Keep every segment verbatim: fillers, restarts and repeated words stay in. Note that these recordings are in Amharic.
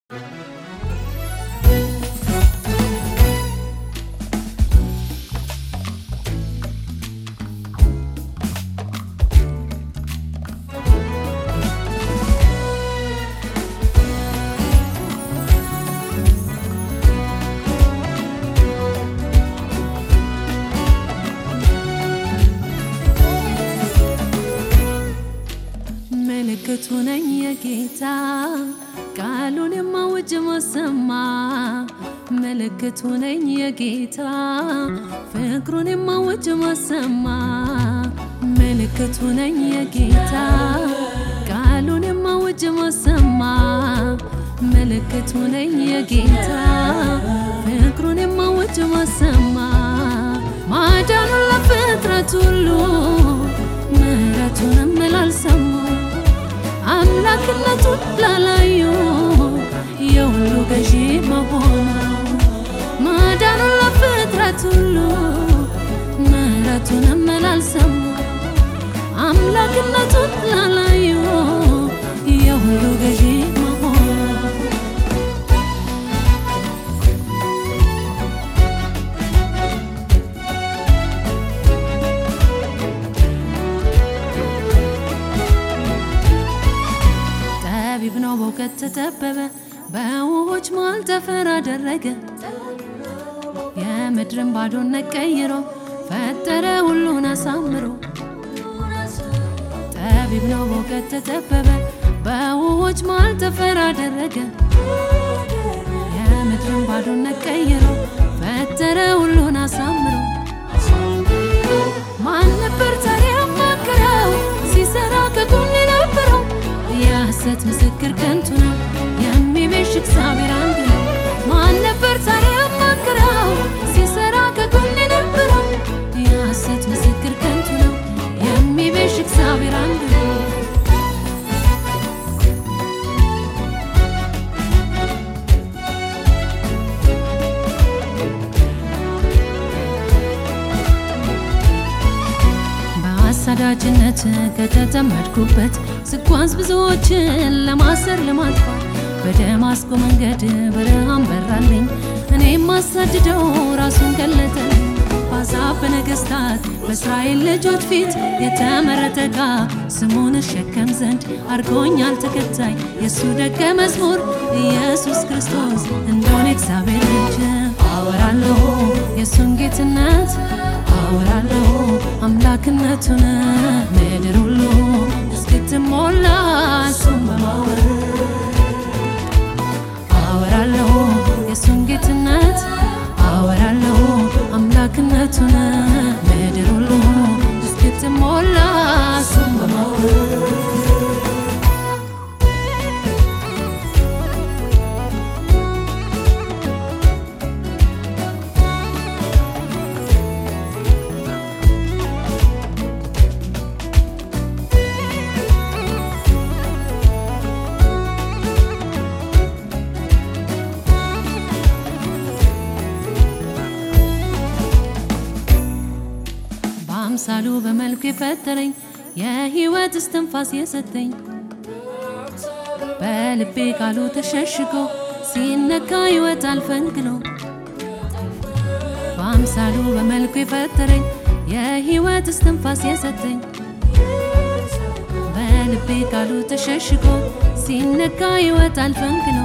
ምልክቱነኝ የጌታ ቃሉን የማውጅ ማሰማ ምልክቱነኝ የጌታ ፍቅሩን የማውጅ ማሰማ ምልክቱነኝ የጌታ ቃሉን የማውጅ ማሰማ ምልክቱነኝ የጌታ ፍቅሩን የማውጅ ማሰማ ማዳኑን ለፍጥረት ሁሉ ምሕረቱን ምላልሰሙ አምላክነቱን ላላዩ የሁሉ ገዢ መሆኑ ማዳኑን ለፍጥረት ሁሉ ምሕረቱን ምላልሰሙ አምላክነቱን ላላዩ የሁሉ ገዢ መሆኑ ቢብኖ በውቀት ተጠበበ በውሆች መሃል ተፈራ አደረገ የምድርን ባዶነት ቀይሮ ፈጠረ ሁሉን አሳምሮ ጠቢብ ነው በውቀት ተጠበበ በውሆች መሃል ተፈራ አደረገ የምድርን ባዶነት ቀይሮ ፈጠረ ሁሉን አሳምሮ ማን ነበር ታዲያ ያማከረው ሲሰራ ከጎኑ የነበረው የሐሰት ምስክር ከንቱ ነው የሚቤዥ እግዚአብሔር አንድ ነው ማን ነበር ታዲያ ያማከረው ሲሰራ ከጎኑ የነበረው የሐሰት ምስክር ከንቱ ነው የሚቤዥ እግዚአብሔር አንድ ነው በአሳዳጅነት ከተጠመድኩበት ስጓዝ ብዙዎችን ለማሰር ለማጥፋት በደማስቆ መንገድ ብርሃን በራልኝ እኔም ማሳድደው ራሱን ገለጠልኝ በአሕዛብ በነገሥታት በእስራኤል ልጆች ፊት የተመረጠ ዕቃ ስሙን እሸከም ዘንድ አድርጎኛል ተከታይ የእሱ ደቀ መዝሙር ኢየሱስ ክርስቶስ እንደሆነ እግዚአብሔር ልጅ አወራለሁ የእሱን ጌትነት አወራለሁ አምላክነቱን ምድር ሁሉ እስክትሞላ እሱን በማወር አወራለሁ የእሱን ጌትነት አወራለሁ አምላክነቱን ምድር ሁሉ እስክትሞላ እሱን በማወር አምሳሉ በመልኩ የፈጠረኝ የሕይወት እስትንፋስ የሰጠኝ በልቤ ቃሉ ተሸሽጎ ሲነካ ይወጣል ፈንቅሎ በአምሳሉ በመልኩ የፈጠረኝ የሕይወት እስትንፋስ የሰጠኝ በልቤ ቃሉ ተሸሽጎ ሲነካ ይወጣል ፈንቅሎ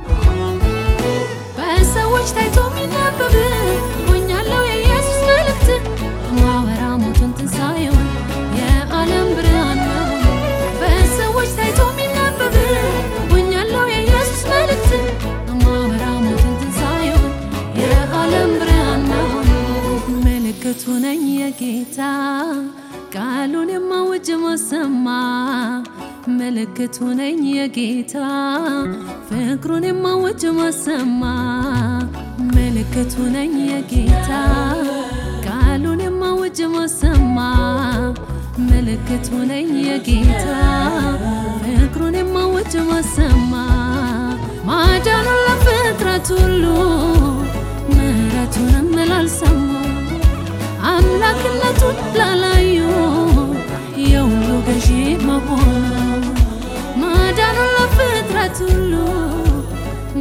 በሰዎች ታይቶ የሚነበብ ሆኛለሁ የኢየሱስ መልእክት ማወራ ሞቱን ትንሣኤውን የዓለም ብርሃን ነው በሰዎች ታይቶ የሚነበብ ሆኛለሁ የኢየሱስ መልእክት ማወራ ሞቱን ትንሣኤውን የዓለም ብርሃን ነው ምልክቱ ነኝ የጌታ ቃሉን የማውጅ ማሰማ ምልክቱ ነኝ የጌታ ፍቅሩን የማውጅ ማሰማ ምልክቱ ነኝ የጌታ ቃሉን የማውጅ ማሰማ ምልክቱ ነኝ የጌታ ፍቅሩን የማውጅ ማሰማ ማዳኑን ለፍጥረት ሁሉ ምሕረቱን ምላልሰሙ አምላክነቱን ላላዩ የሁሉ ገዢ መሆኑ ማዳኑን ለፍጥረት ሁሉ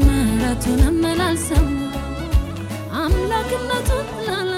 ምሕረቱን እመላልሰው አምላክነቱን ላላ